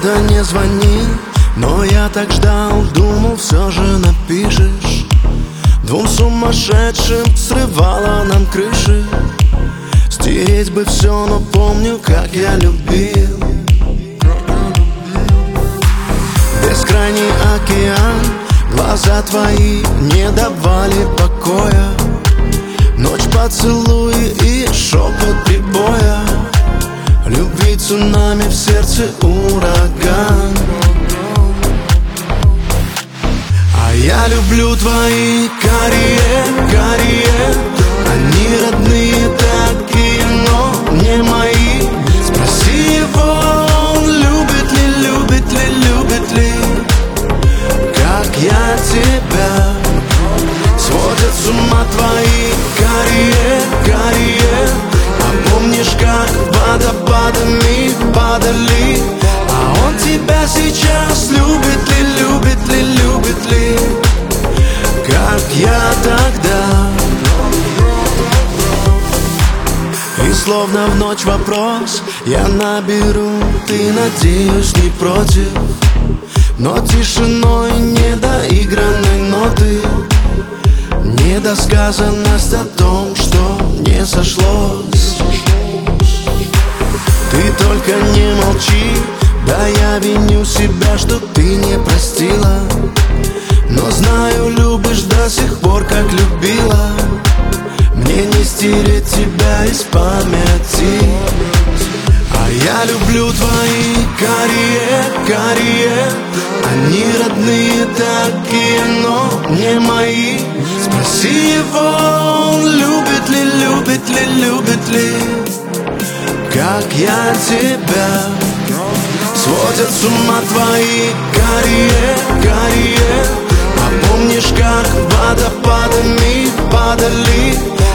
года не звони, но я так ждал, думал, все же напишешь. Двум сумасшедшим срывало нам крыши. Стереть бы все, но помню, как я любил. Бескрайний океан, глаза твои не давали покоя. Ночь, поцелуи и шепот прибоя. Любви цунами, в сердце ураган. А я люблю твои карие. Они родные такие, но не мои. Спроси его, он любит ли, как я тебя. Сводят с ума твои карие. А помнишь, как водопадами падали? А он тебя сейчас любит ли, как я тогда. И словно в ночь вопрос я наберу, ты, надеюсь, не против. Но тишиной недоигранной ноты, недосказанность о том, что не сошлось. Ты только не молчи, да я виню себя, что ты не простила. Но знаю, любишь до сих пор, как любила. Мне не стереть тебя из памяти. А я люблю твои карие. Они родные такие, но не мои. Спроси его, он любит ли, как я тебя. Сводят с ума твои карие. А помнишь, как водопадами падали?